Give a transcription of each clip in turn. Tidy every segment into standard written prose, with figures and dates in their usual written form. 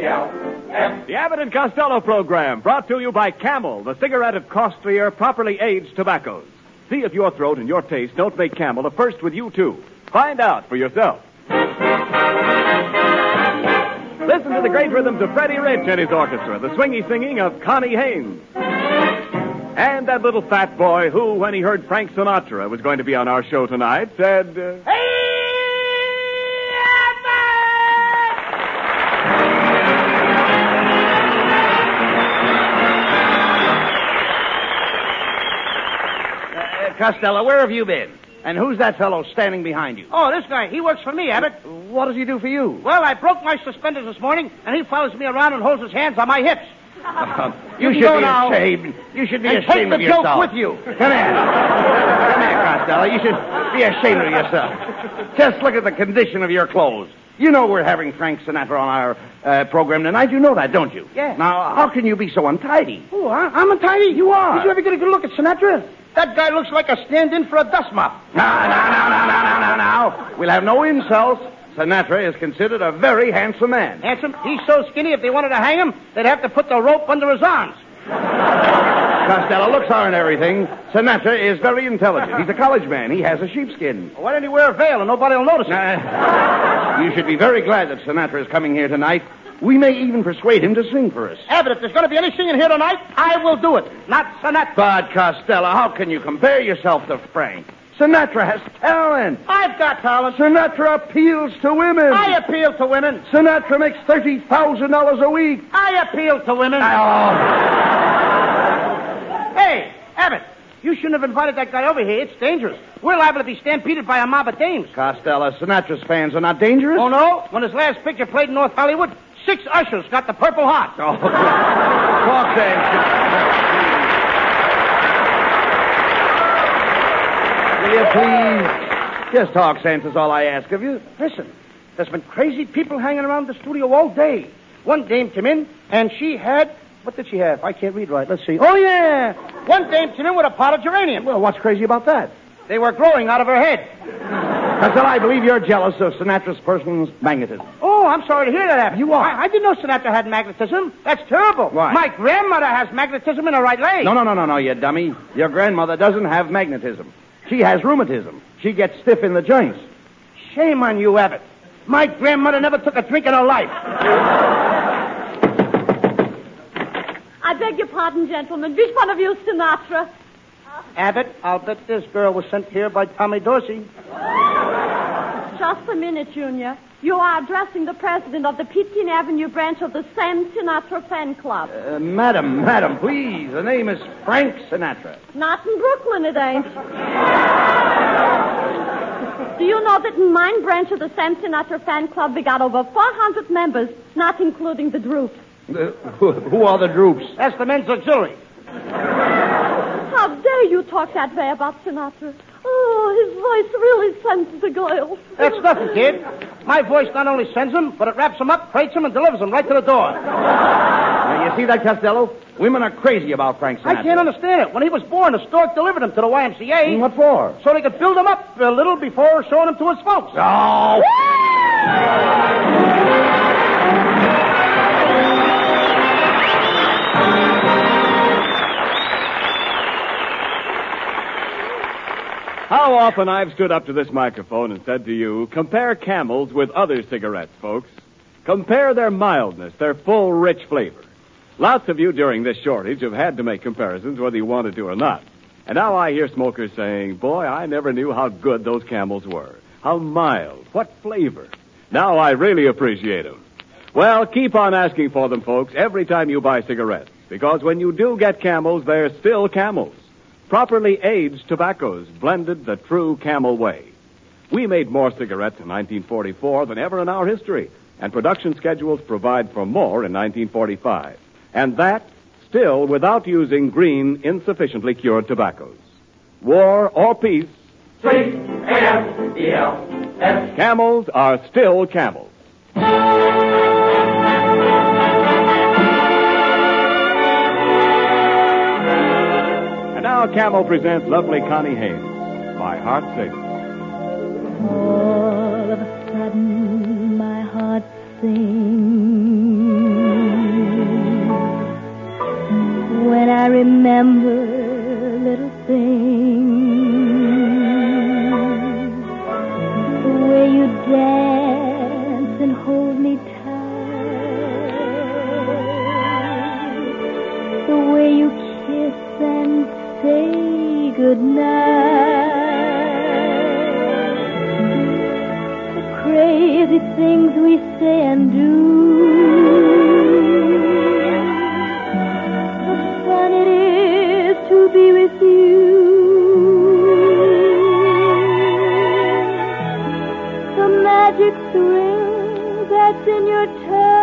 The Abbott and Costello program, brought to you by Camel, the cigarette of costlier, properly aged tobaccos. See if your throat and your taste don't make Camel a first with you, too. Find out for yourself. Listen to the great rhythms of Freddie Rich and his orchestra, the swingy singing of Connie Haynes. And that little fat boy who, when he heard Frank Sinatra was going to be on our show tonight, said, Hey! Costello, where have you been? And who's that fellow standing behind you? Oh, this guy. He works for me, Abbott. What does he do for you? Well, I broke my suspenders this morning, and he follows me around and holds his hands on my hips. You should be ashamed. You should be ashamed of yourself. Take the joke with you. Come here. Come here, Costello. You should be ashamed of yourself. Just look at the condition of your clothes. You know we're having Frank Sinatra on our program tonight. You know that, don't you? Yeah. Now, how can you be so untidy? Oh, I'm untidy? You are. Did you ever get a good look at Sinatra? That guy looks like a stand-in for a dust mop. Now. We'll have no insults. Sinatra is considered a very handsome man. Handsome? He's so skinny, if they wanted to hang him, they'd have to put the rope under his arms. Costello, looks aren't everything. Sinatra is very intelligent. He's a college man. He has a sheepskin. Well, why don't he wear a veil and nobody will notice it? You should be very glad that Sinatra is coming here tonight. We may even persuade him to sing for us. Abbott, if there's going to be any singing here tonight, I will do it. Not Sinatra. But, Costello, how can you compare yourself to Frank? Sinatra has talent. I've got talent. Sinatra appeals to women. I appeal to women. Sinatra makes $30,000 a week. I appeal to women. Oh. Hey, Abbott, you shouldn't have invited that guy over here. It's dangerous. We're liable to be stampeded by a mob of dames. Costello, Sinatra's fans are not dangerous? Oh, no? When his last picture played in North Hollywood, 6 ushers got the Purple Heart. Oh, talk sense. Will you please? Just talk sense is all I ask of you. Listen, there's been crazy people hanging around the studio all day. One dame came in, and she had... What did she have? I can't read right. Let's see. Oh, yeah. One dame came in with a pot of geranium. Well, what's crazy about that? They were growing out of her head. Costello, I believe you're jealous of Sinatra's person's magnetism. Oh, I'm sorry to hear that, Abbott. You are. I didn't know Sinatra had magnetism. That's terrible. Why? My grandmother has magnetism in her right leg. No, you dummy. Your grandmother doesn't have magnetism. She has rheumatism. She gets stiff in the joints. Shame on you, Abbott. My grandmother never took a drink in her life. I beg your pardon, gentlemen. Which one of you is Sinatra? Abbott, I'll bet this girl was sent here by Tommy Dorsey. Just a minute, Junior. You are addressing the president of the Pitkin Avenue branch of the Sam Sinatra fan club. Madam, please. The name is Frank Sinatra. Not in Brooklyn, it ain't. Do you know that in my branch of the Sam Sinatra fan club, we got over 400 members, not including the Droops. Who are the Droops? That's the men's auxiliary. How dare you talk that way about Sinatra? Oh, his voice really sends the girls. That's nothing, kid. My voice not only sends them, but it wraps them up, crates them, and delivers them right to the door. Now, you see that, Costello? Women are crazy about Frank Sinatra. I can't understand it. When he was born, the stork delivered him to the YMCA. What for? So they could build him up a little before showing him to his folks. Oh! How often I've stood up to this microphone and said to you, compare Camels with other cigarettes, folks. Compare their mildness, their full, rich flavor. Lots of you during this shortage have had to make comparisons whether you wanted to or not. And now I hear smokers saying, boy, I never knew how good those Camels were. How mild. What flavor. Now I really appreciate them. Well, keep on asking for them, folks, every time you buy cigarettes. Because when you do get Camels, they're still Camels. Properly aged tobaccos, blended the true Camel way. We made more cigarettes in 1944 than ever in our history, and production schedules provide for more in 1945. And that, still without using green, insufficiently cured tobaccos. War or peace, C-A-M-E-L-S. Camels are still Camels. And now Camel presents lovely Connie Haynes, My Heart Sings. All of a sudden, my heart sings. good night. The crazy things we say and do, the fun it is to be with you, the magic thrill that's in your touch.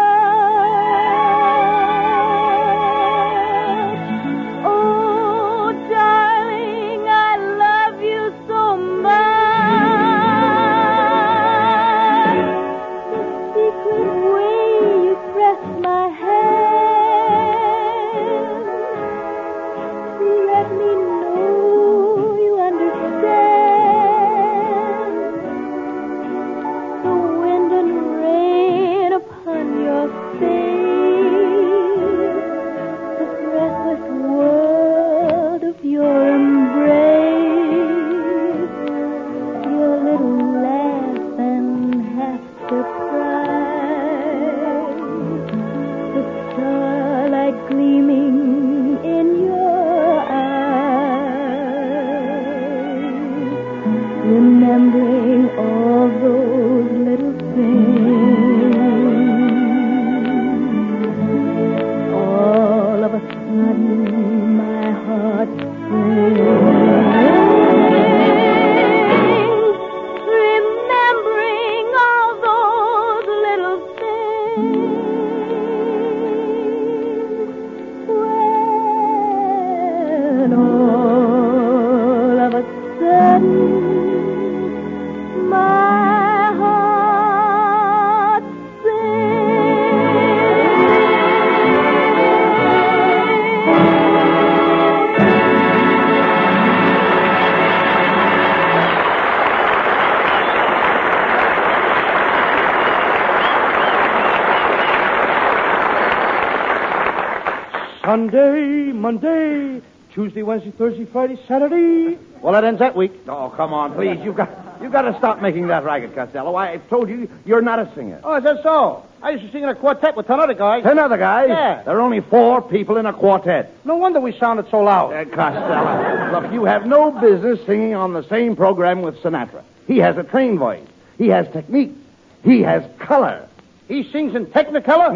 Sunday, Monday, Tuesday, Wednesday, Thursday, Friday, Saturday. Well, that ends that week. Oh, come on, please. You've got to stop making that racket, Costello. I've told you, you're not a singer. Oh, is that so? I used to sing in a quartet with 10 other guys. 10 other guys? Yeah. There are only 4 people in a quartet. No wonder we sounded so loud. Costello, look, you have no business singing on the same program with Sinatra. He has a trained voice. He has technique. He has color. He sings in Technicolor?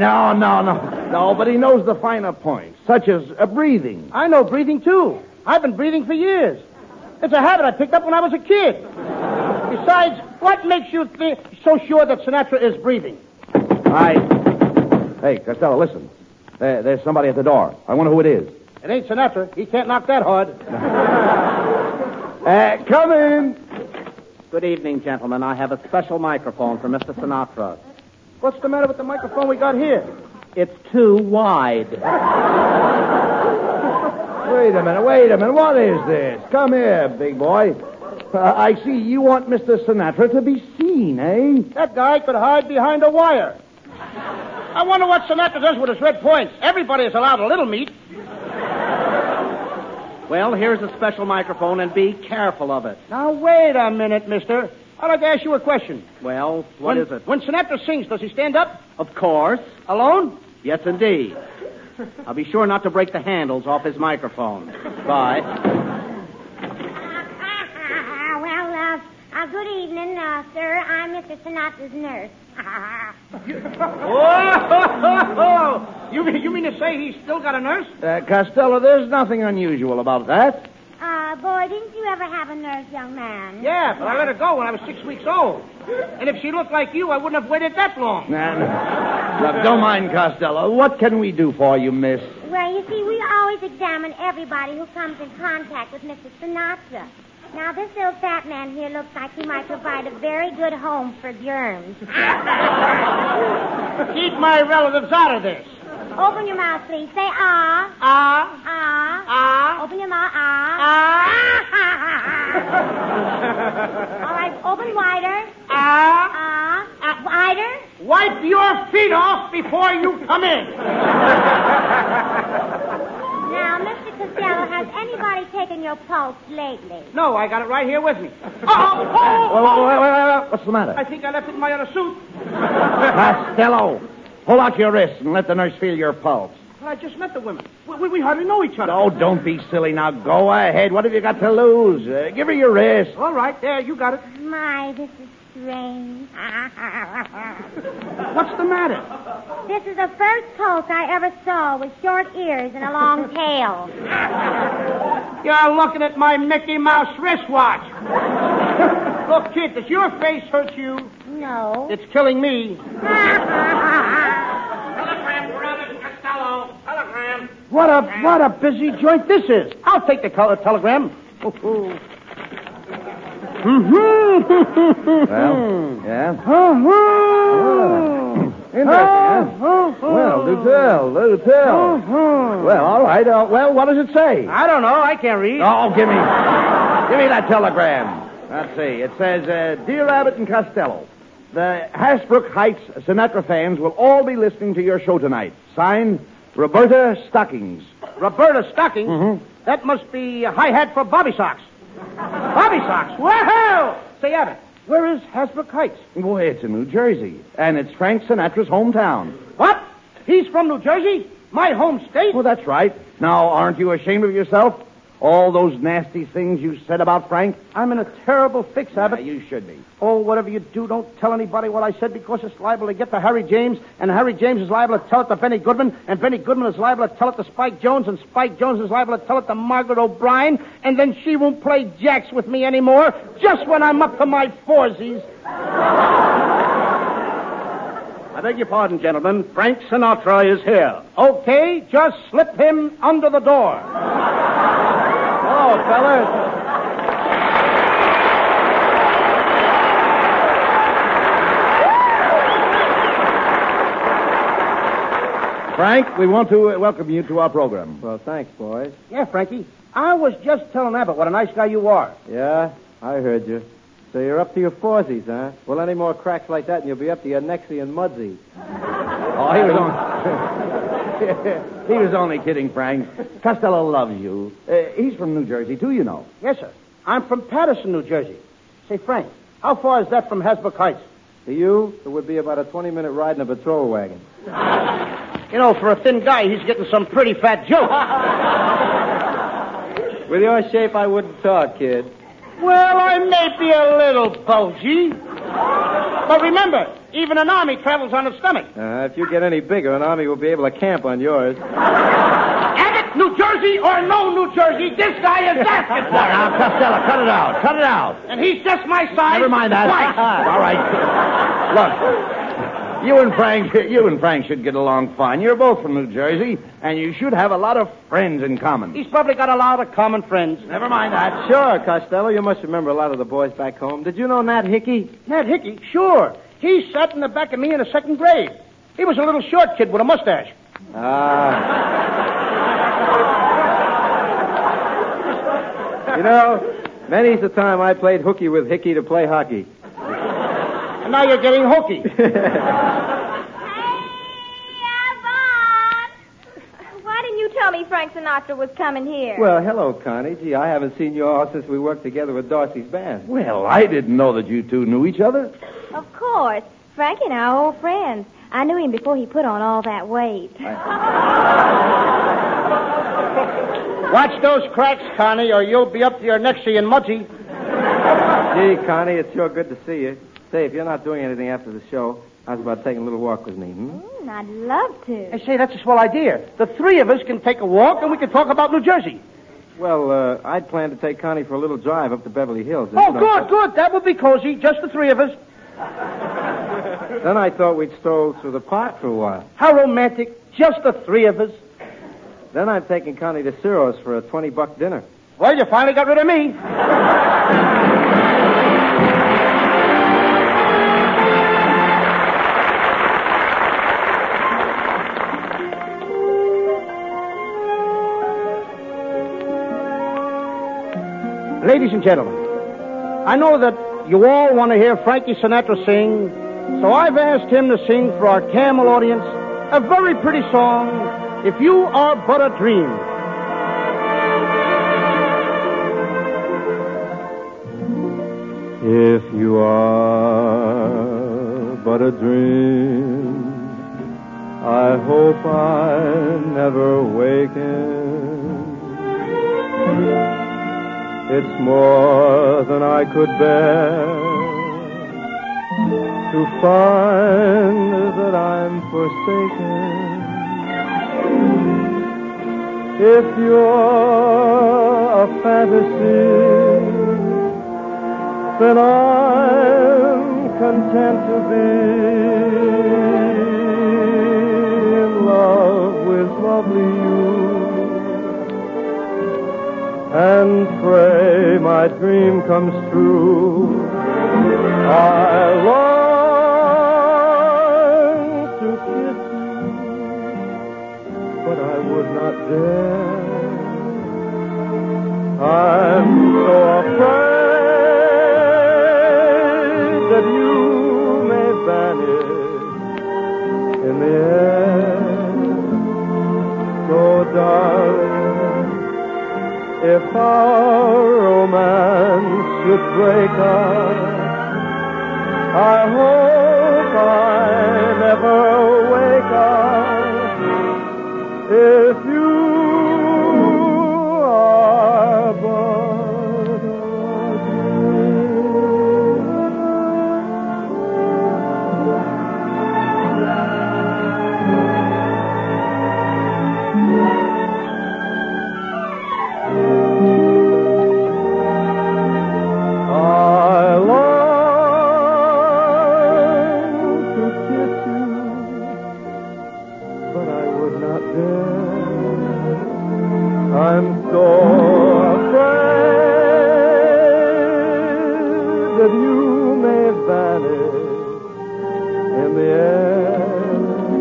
No, but he knows the finer points, such as breathing. I know breathing, too. I've been breathing for years. It's a habit I picked up when I was a kid. Besides, what makes you so sure that Sinatra is breathing? Hey, Costello, listen. There's somebody at the door. I wonder who it is. It ain't Sinatra. He can't knock that hard. Come in. Good evening, gentlemen. I have a special microphone for Mr. Sinatra. What's the matter with the microphone we got here? It's too wide. Wait a minute. What is this? Come here, big boy. I see you want Mr. Sinatra to be seen, eh? That guy could hide behind a wire. I wonder what Sinatra does with his red points. Everybody is allowed a little meat. Well, here's a special microphone, and be careful of it. Now, wait a minute, mister. I'd like to ask you a question. Well, what is it? When Sinatra sings, does he stand up? Of course. Alone? Yes, indeed. I'll be sure not to break the handles off his microphone. Bye. Good evening, sir. I'm Mr. Sinatra's nurse. You mean to say he's still got a nurse? Costello, there's nothing unusual about that. Boy, didn't you ever have a nurse, young man? Yeah, but I let her go when I was 6 weeks old. And if she looked like you, I wouldn't have waited that long. Look, don't mind Costello. What can we do for you, miss? Well, you see, we always examine everybody who comes in contact with Mr. Sinatra. Now, this little fat man here looks like he might provide a very good home for germs. Keep my relatives out of this. Open your mouth, please. Say ah. Ah. Ah. Ah. Open your mouth. Ah. Ah. All right, open wider. Ah. Wider. Wipe your feet off before you come in. Now, Mr. Costello, has anybody taken your pulse lately? No, I got it right here with me. Wait. What's the matter? I think I left it in my other suit. Costello, pull out your wrist and let the nurse feel your pulse. Well, I just met the women. We hardly know each other. Oh, don't be silly now. Go ahead. What have you got to lose? Give her your wrist. All right, there, you got it. My, this is strange. What's the matter? This is the first poke I ever saw with short ears and a long tail. You're looking at my Mickey Mouse wristwatch. Look, kid, does your face hurt you? No. It's killing me. Telegram for Abbott Costello. Telegram. What a busy joint this is. I'll take the telegram. Well, yeah. Well, do tell. Well, all right. Well, what does it say? I don't know. I can't read. Oh, give me that telegram. Let's see. It says, Dear Abbott and Costello, the Hasbrook Heights Sinatra fans will all be listening to your show tonight. Signed, Roberta Stockings. Roberta Stockings? Mm-hmm. That must be a hi-hat for Bobby Socks. Bobby Socks? Wow! Say, Abbott, where is Hasbrook Heights? Boy, it's in New Jersey, and it's Frank Sinatra's hometown. What? He's from New Jersey? My home state? Well, that's right. Now, aren't you ashamed of yourself? All those nasty things you said about Frank? I'm in a terrible fix, Abbott. You should be. Oh, whatever you do, don't tell anybody what I said because it's liable to get to Harry James, and Harry James is liable to tell it to Benny Goodman, and Benny Goodman is liable to tell it to Spike Jones, and Spike Jones is liable to tell it to Margaret O'Brien, and then she won't play jacks with me anymore just when I'm up to my foursies. I beg your pardon, gentlemen. Frank Sinatra is here. Okay, just slip him under the door. Hello, fellas. Frank, we want to welcome you to our program. Well, thanks, boys. Yeah, Frankie, I was just telling Abbott what a nice guy you are. Yeah, I heard you. So you're up to your foursies, huh? Well, any more cracks like that and you'll be up to your nexie and mudsy. Oh, he was only kidding, Frank. Costello loves you. He's from New Jersey, too, you know. Yes, sir. I'm from Patterson, New Jersey. Say, Frank, how far is that from Hasbrook Heights? To you, it would be about a 20-minute ride in a patrol wagon. You know, for a thin guy, he's getting some pretty fat jokes. With your shape, I wouldn't talk, kid. Well, I may be a little bulgy. But remember, even an army travels on its stomach. If you get any bigger, an army will be able to camp on yours. Abbott, New Jersey or no New Jersey, this guy is basketball. Now, Costello, cut it out. Cut it out. And he's just my size. Never mind that. Twice. All right. Look, you and Frank should get along fine. You're both from New Jersey, and you should have a lot of friends in common. He's probably got a lot of common friends. Never mind that. Sure, Costello. You must remember a lot of the boys back home. Did you know Nat Hickey? Nat Hickey? Sure. He sat in the back of me in the second grade. He was a little short kid with a mustache. You know, many's the time I played hooky with Hickey to play hockey. And now you're getting hooky. Hey, Abbott! Why didn't you tell me Frank Sinatra was coming here? Well, hello, Connie. Gee, I haven't seen you all since we worked together with Dorsey's band. Well, I didn't know that you two knew each other. Of course. Frankie and I are old friends. I knew him before he put on all that weight. Watch those cracks, Connie, or you'll be up to your nexie and mudsy. Gee, Connie, it's sure good to see you. Say, if you're not doing anything after the show, how's about taking a little walk with me, I'd love to. Hey, say, that's a swell idea. The three of us can take a walk, and we can talk about New Jersey. Well, I'd planned to take Connie for a little drive up to Beverly Hills. Oh, good. That would be cozy, just the three of us. Then I thought we'd stroll through the park for a while. How romantic, just the three of us. Then I'm taking Connie to Ciro's for a $20 dinner. Well, you finally got rid of me. Ladies and gentlemen, I know that you all want to hear Frankie Sinatra sing, so I've asked him to sing for our Camel audience a very pretty song, If You Are But a Dream. If you are but a dream, I hope I never awaken. It's more than I could bear to find that I'm forsaken. If you're a fantasy, then I'm content to be in love with lovely you, and pray my dream comes true. I long to kiss you, but I would not dare. I'm so afraid that you may vanish in the air. So, darling, if our romance should break up, I hope I never wake up. If you are but a I'm so afraid that you may vanish in the air.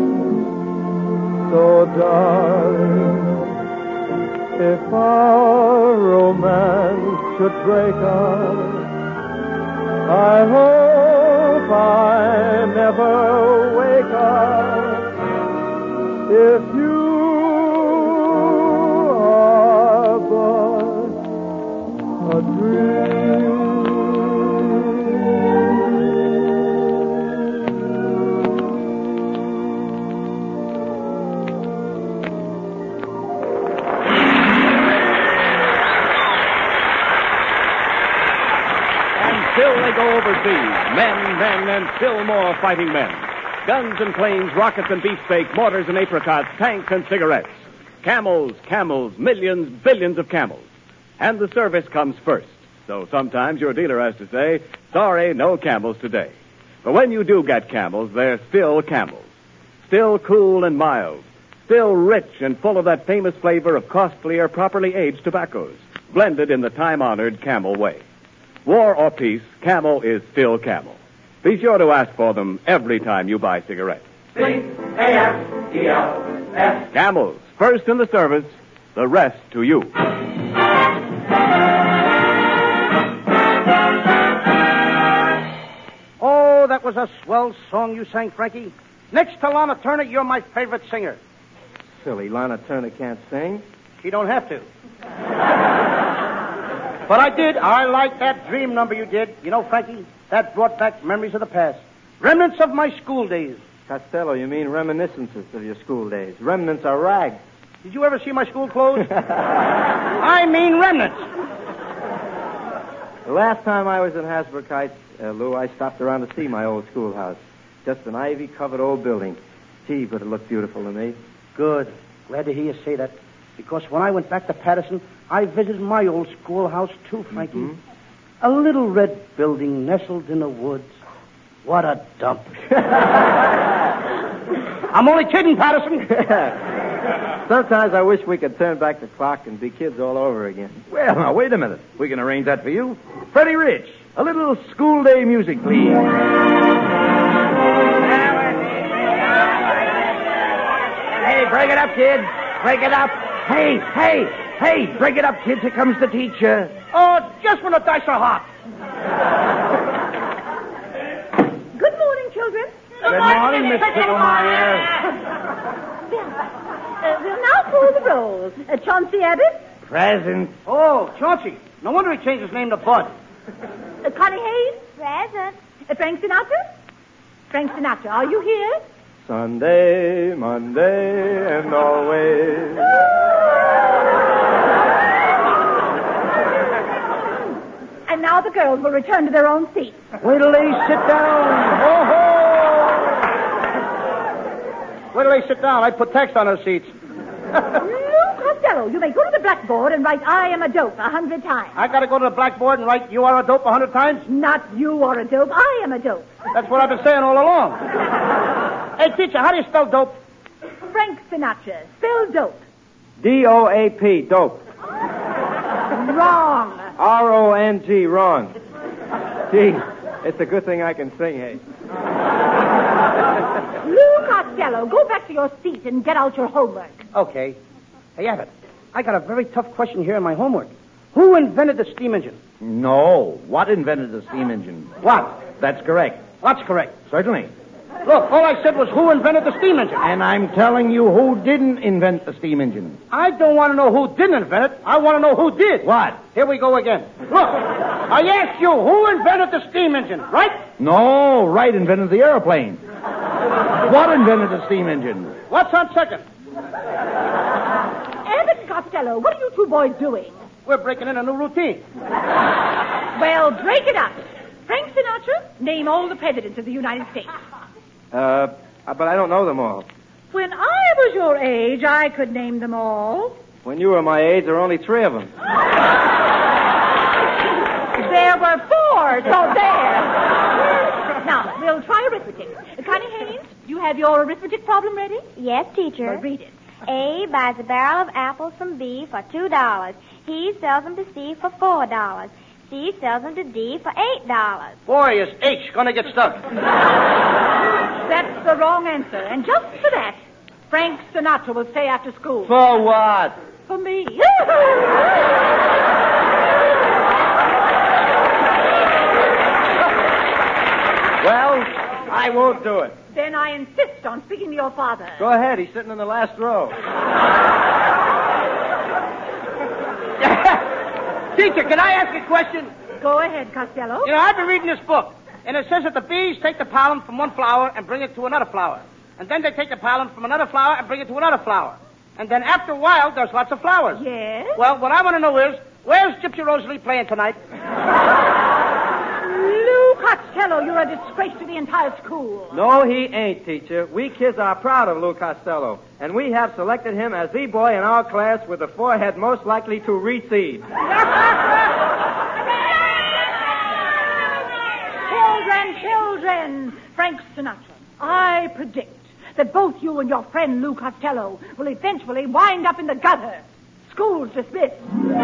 So, darling, if our romance should break up, I hope I never wake up. If you a dream. And still they go overseas. Men, and still more fighting men. Guns and planes, rockets and beefsteak, mortars and apricots, tanks and cigarettes. Camels, millions, billions of camels. And the service comes first. So sometimes your dealer has to say, sorry, no camels today. But when you do get camels, they're still camels. Still cool and mild. Still rich and full of that famous flavor of costlier, properly aged tobaccos, blended in the time-honored Camel way. War or peace, Camel is still Camel. Be sure to ask for them every time you buy cigarettes. C-A-M-E-L-S. Camels, first in the service, the rest to you. Oh, that was a swell song you sang, Frankie. Next to Lana Turner, you're my favorite singer. Silly, Lana Turner can't sing. She don't have to. But I did. I liked that dream number you did. You know, Frankie, that brought back memories of the past. Remnants of my school days. Costello, you mean reminiscences of your school days. Remnants are rags. Did you ever see my school clothes? I mean remnants. The last time I was in Hasbrook Heights, Lou, I stopped around to see my old schoolhouse. Just an ivy-covered old building. Gee, but it looked beautiful to me. Good. Glad to hear you say that. Because when I went back to Patterson, I visited my old schoolhouse, too, Frankie. Mm-hmm. A little red building nestled in the woods. What a dump. I'm only kidding, Patterson. Sometimes I wish we could turn back the clock and be kids all over again. Well, now, wait a minute. We can arrange that for you. Freddie Rich, a little school day music, please. Hey, break it up, kids. Break it up. Hey, break it up, kids. Here comes the teacher. Oh, just when the dice are hot. Good morning, children. Good morning, Miss Picklemeyer. We'll now call the rolls. Chauncey Abbott. Present. Oh, Chauncey. No wonder he changed his name to Bud. Connie Hayes. Present. Frank Sinatra. Frank Sinatra, are you here? Sunday, Monday, and always. And now the girls will return to their own seats. Wait till they sit down. Ho, ho! Wait till they sit down. I put text on their seats. Lou Costello, you may go to the blackboard and write I am a dope 100 times. I got to go to the blackboard and write you are a dope 100 times? Not you are a dope, I am a dope. That's what I've been saying all along. Hey, teacher, how do you spell dope? Frank Sinatra, spell dope. D-O-A-P, dope. Wrong. R-O-N-G, wrong. Gee, it's a good thing I can sing, hey. Lou Costello, go back to your seat and get out your homework. Okay. Hey, Abbott, I got a very tough question here in my homework. Who invented the steam engine? No. What invented the steam engine? What? That's correct. What's correct? Certainly. Look, all I said was who invented the steam engine. And I'm telling you who didn't invent the steam engine. I don't want to know who didn't invent it. I want to know who did. What? Here we go again. Look, I asked you who invented the steam engine, right? No, Wright invented the airplane. What invented the steam engine? What's on second? Abbott and Costello, what are you two boys doing? We're breaking in a new routine. Well, break it up. Frank Sinatra, name all the presidents of the United States. But I don't know them all. When I was your age, I could name them all. When you were my age, there were only 3 of them. There were 4, so there. Now, we'll try arithmetic. Connie Haynes, you have your arithmetic problem ready? Yes, teacher. Well, read it. A buys a barrel of apples from B for $2. He sells them to C for $4. C sells them to D for $8. Boy, is H going to get stuck. That's the wrong answer. And just for that, Frank Sinatra will stay after school. For what? For me. Well, I won't do it. Then I insist on speaking to your father. Go ahead. He's sitting in the last row. Teacher, can I ask a question? Go ahead, Costello. You know, I've been reading this book, and it says that the bees take the pollen from one flower and bring it to another flower. And then they take the pollen from another flower and bring it to another flower. And then after a while, there's lots of flowers. Yes? Well, what I want to know is, where's Gypsy Rose Lee playing tonight? Lou Costello, you're a disgrace to the entire school. No, he ain't, teacher. We kids are proud of Lou Costello, and we have selected him as the boy in our class with the forehead most likely to recede. Children, Frank Sinatra, I predict that both you and your friend Lou Costello will eventually wind up in the gutter. School's dismissed.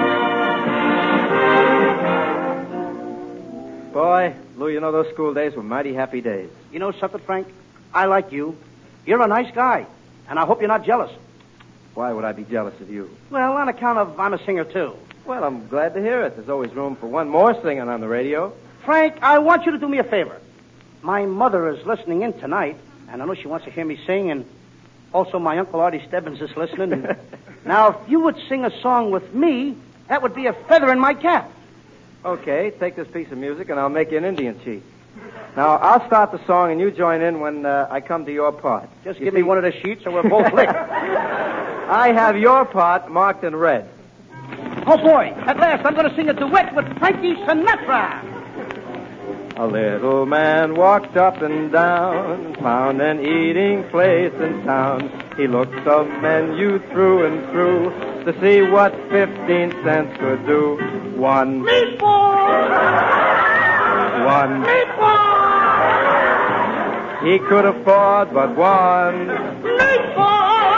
Boy, Lou, you know those school days were mighty happy days. You know something, Frank? I like you. You're a nice guy, and I hope you're not jealous. Why would I be jealous of you? Well, on account of I'm a singer, too. Well, I'm glad to hear it. There's always room for one more singing on the radio. Frank, I want you to do me a favor. My mother is listening in tonight, and I know she wants to hear me sing, and also my Uncle Artie Stebbins is listening. And now, if you would sing a song with me, that would be a feather in my cap. Okay, take this piece of music, and I'll make you an Indian chief. Now, I'll start the song, and you join in when I come to your part. Just give me one of the sheets, or we're both licked. I have your part marked in red. Oh, boy, at last I'm going to sing a duet with Frankie Sinatra. A little man walked up and down, found an eating place in town. He looked the menu through and through to see what 15 cents could do. One meatball! One meatball! He could afford but one meatball!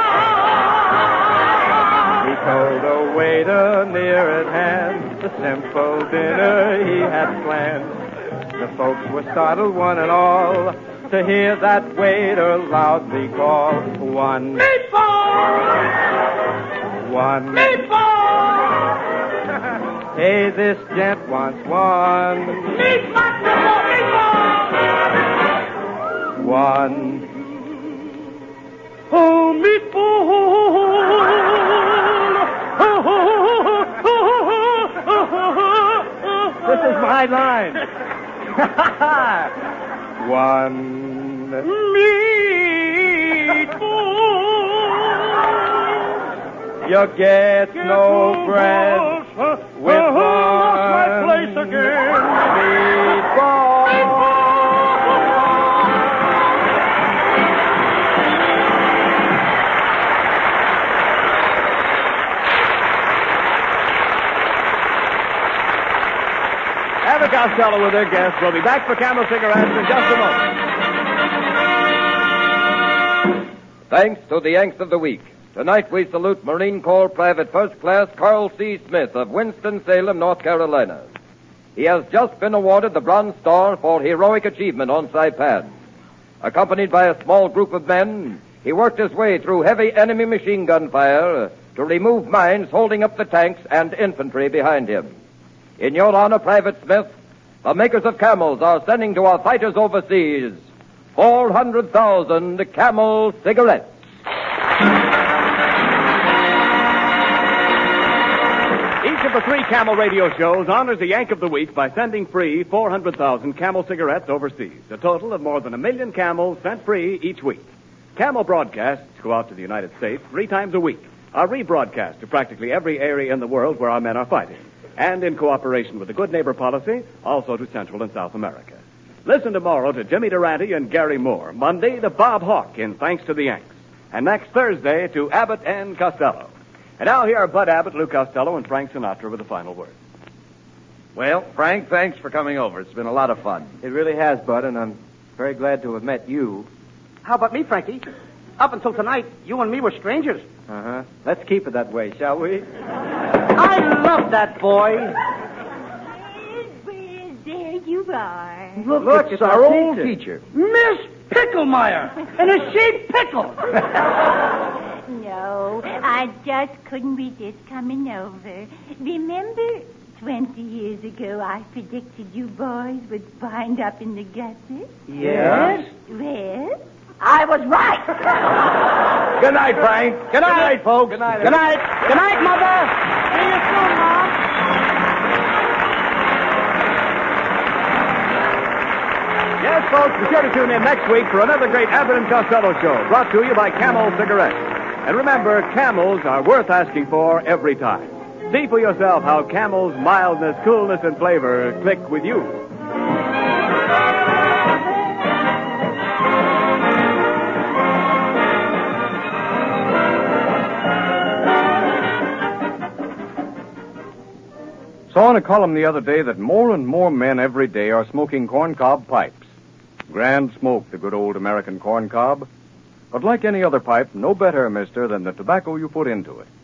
He told the waiter near at hand the simple dinner he had planned. The folks were startled, one and all, to hear that waiter loudly call, one meatball! One meatball! Hey, this gent wants one meatball! One. Oh, meatball! This is my line. One meatball! You get no bread with my place again. meatballs. Abbott Costello with their guests. We'll be back for Camel Cigarettes in just a moment. Thanks to the Yanks of the Week. Tonight we salute Marine Corps Private First Class Carl C. Smith of Winston-Salem, North Carolina. He has just been awarded the Bronze Star for heroic achievement on Saipan. Accompanied by a small group of men, he worked his way through heavy enemy machine gun fire to remove mines holding up the tanks and infantry behind him. In your honor, Private Smith, the makers of Camels are sending to our fighters overseas 400,000 Camel cigarettes. Each of the 3 Camel radio shows honors the Yank of the Week by sending free 400,000 Camel cigarettes overseas. A total of more than 1 million Camels sent free each week. Camel broadcasts go out to the United States 3 times a week, are rebroadcast to practically every area in the world where our men are fighting, and in cooperation with the Good Neighbor policy, also to Central and South America. Listen tomorrow to Jimmy Durante and Gary Moore. Monday to Bob Hawke in Thanks to the Yanks. And next Thursday to Abbott and Costello. And now here are Bud Abbott, Lou Costello, and Frank Sinatra with the final word. Well, Frank, thanks for coming over. It's been a lot of fun. It really has, Bud, and I'm very glad to have met you. How about me, Frankie? Up until tonight, you and me were strangers. Uh-huh. Let's keep it that way, shall we? I love that boy. Well, there you are. Look, it's our old teacher. Miss Picklemeyer. And is she pickled? No, I just couldn't resist coming over. Remember 20 years ago I predicted you boys would wind up in the gutter? Yes. Well, I was right. Good night, Frank. Good night, folks. Good night. Good night. Good night, Mother. See you soon, Mom. Yes, folks, be sure to tune in next week for another great Abbott and Costello show, brought to you by Camel Cigarettes. And remember, Camels are worth asking for every time. See for yourself how Camel's mildness, coolness, and flavor click with you. Saw in a column the other day that more and more men every day are smoking corncob pipes. Grand smoke, the good old American corncob. But like any other pipe, no better, mister, than the tobacco you put into it.